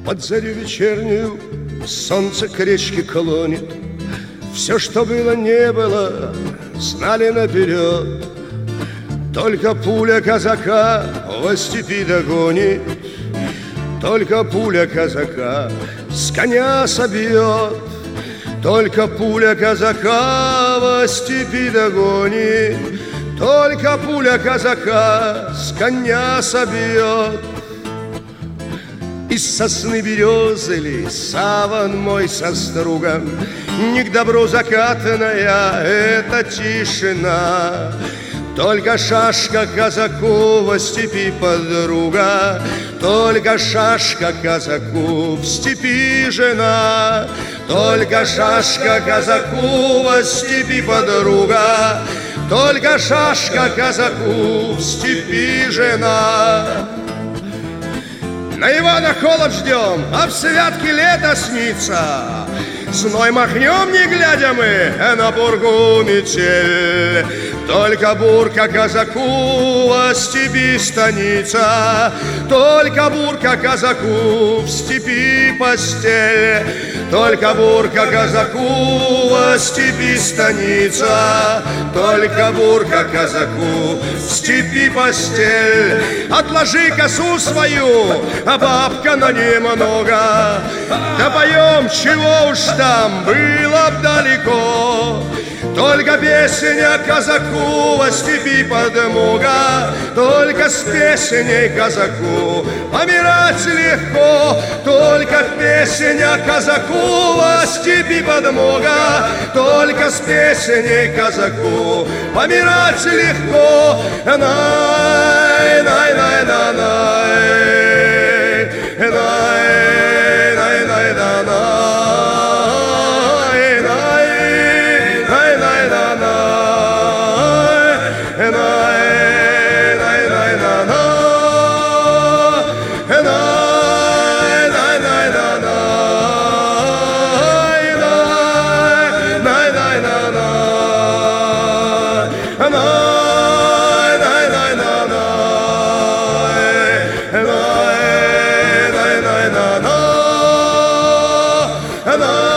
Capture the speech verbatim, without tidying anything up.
Под зарю вечернюю солнце к речке клонит. Все, что было, не было, знали наперед. Только пуля казака во степи догонит, только пуля казака с коня собьет, только пуля казака во степи догонит, только пуля казака с коня собьет. Из сосны березы ли саван мой со стругом, не к добру закатанная эта тишина. Только шашка казаку во степи подруга, только шашка казаку в степи жена, только шашка казаку во степи подруга, только шашка казаку в степи жена. На Ивана холод ждем, а в святке лето снится. Зной махнем, не глядя мы, на бургу метель. Только бурка казаку во степи станица, только бурка казаку в степи постель, только бурка казаку во степи станица, только бурка казаку в степи постель. Отложи косу свою, а бабка на немного, да поем, чего уж там было б далеко. Только песня казаку во степи подмога, только с песней казаку помирать легко. Только песня казаку во степи подмога, только с песней казаку помирать легко. Най, най, най, най, най, най, най, най, най, най. Hello.